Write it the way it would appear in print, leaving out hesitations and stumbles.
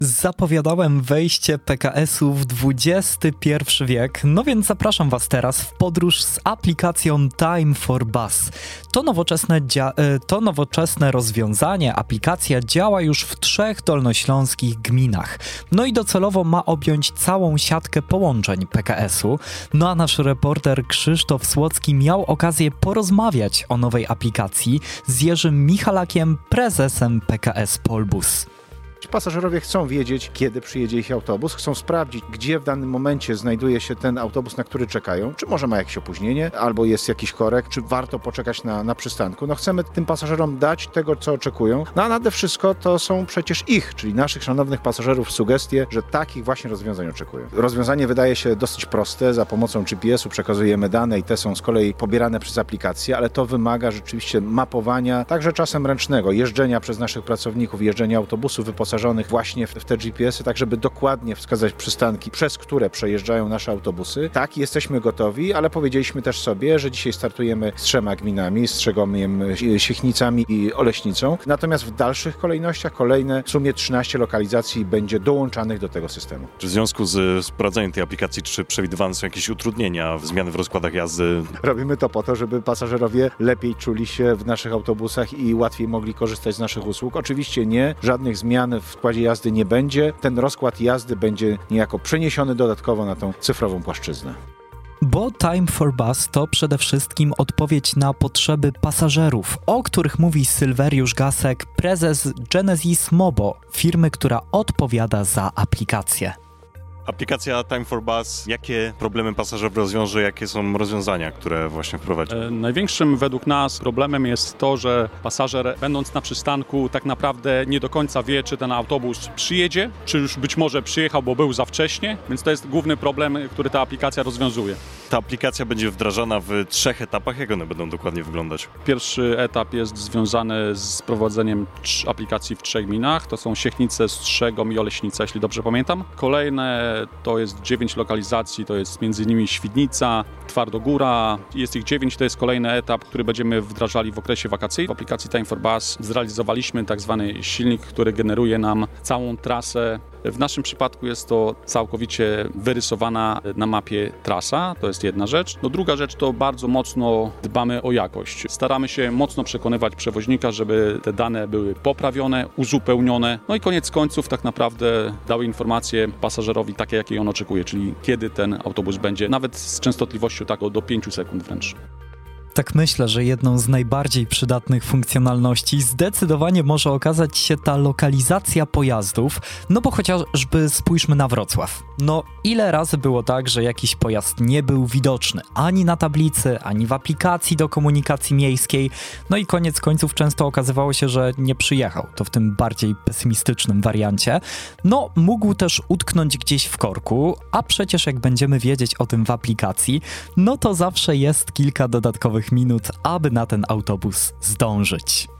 Zapowiadałem wejście PKS-u w XXI wiek, no więc zapraszam Was teraz w podróż z aplikacją Time for Bus. To nowoczesne rozwiązanie, aplikacja działa już w 3 dolnośląskich gminach. No i docelowo ma objąć całą siatkę połączeń PKS-u. No a nasz reporter Krzysztof Słocki miał okazję porozmawiać o nowej aplikacji z Jerzym Michalakiem, prezesem PKS Polbus. Pasażerowie chcą wiedzieć, kiedy przyjedzie ich autobus, chcą sprawdzić, gdzie w danym momencie znajduje się ten autobus, na który czekają, czy może ma jakieś opóźnienie, albo jest jakiś korek, czy warto poczekać na przystanku. No chcemy tym pasażerom dać tego, co oczekują, no a nade wszystko to są przecież ich, czyli naszych szanownych pasażerów sugestie, że takich właśnie rozwiązań oczekują. Rozwiązanie wydaje się dosyć proste, za pomocą GPS-u przekazujemy dane i te są z kolei pobierane przez aplikację, ale to wymaga rzeczywiście mapowania, także czasem ręcznego, jeżdżenia przez naszych pracowników, jeżdżenia autobusów wyposażonych właśnie w te GPS-y, tak żeby dokładnie wskazać przystanki, przez które przejeżdżają nasze autobusy. Tak, jesteśmy gotowi, ale powiedzieliśmy też sobie, że dzisiaj startujemy z 3 gminami, z Strzegomiem, Siechnicami i Oleśnicą. Natomiast w dalszych kolejnościach kolejne w sumie 13 lokalizacji będzie dołączanych do tego systemu. Czy w związku z wprowadzeniem tej aplikacji, czy przewidywane są jakieś utrudnienia, zmiany w rozkładach jazdy? Robimy to po to, żeby pasażerowie lepiej czuli się w naszych autobusach i łatwiej mogli korzystać z naszych usług. Oczywiście nie, żadnych zmian w składzie jazdy nie będzie. Ten rozkład jazdy będzie niejako przeniesiony dodatkowo na tą cyfrową płaszczyznę. Bo Time for Bus to przede wszystkim odpowiedź na potrzeby pasażerów, o których mówi Sylweriusz Gasek, prezes Genesis Mobo, firmy, która odpowiada za aplikację. Aplikacja Time for Bus, jakie problemy pasażerów rozwiąże, jakie są rozwiązania, które właśnie wprowadzi? Największym według nas problemem jest to, że pasażer, będąc na przystanku, tak naprawdę nie do końca wie, czy ten autobus przyjedzie, czy już być może przyjechał, bo był za wcześnie, więc to jest główny problem, który ta aplikacja rozwiązuje. Ta aplikacja będzie wdrażana w 3 etapach. Jak one będą dokładnie wyglądać? Pierwszy etap jest związany z prowadzeniem aplikacji w 3 gminach. To są Siechnice, Strzegom i Oleśnica, jeśli dobrze pamiętam. Kolejne to jest 9 lokalizacji, to jest m.in. Świdnica, Twardogóra. Jest ich 9, to jest kolejny etap, który będziemy wdrażali w okresie wakacyjnym. W aplikacji Time for Bus zrealizowaliśmy tak zwany silnik, który generuje nam całą trasę. W naszym przypadku jest to całkowicie wyrysowana na mapie trasa, to jest jedna rzecz. No druga rzecz to bardzo mocno dbamy o jakość. Staramy się mocno przekonywać przewoźnika, żeby te dane były poprawione, uzupełnione. No i koniec końców tak naprawdę dały informacje pasażerowi takie, jakie on oczekuje, czyli kiedy ten autobus będzie, nawet z częstotliwością tak do 5 sekund wręcz. Tak myślę, że jedną z najbardziej przydatnych funkcjonalności zdecydowanie może okazać się ta lokalizacja pojazdów, no bo chociażby spójrzmy na Wrocław. No ile razy było tak, że jakiś pojazd nie był widoczny ani na tablicy, ani w aplikacji do komunikacji miejskiej, no i koniec końców często okazywało się, że nie przyjechał, to w tym bardziej pesymistycznym wariancie. No mógł też utknąć gdzieś w korku, a przecież jak będziemy wiedzieć o tym w aplikacji, no to zawsze jest kilka dodatkowych minut, aby na ten autobus zdążyć.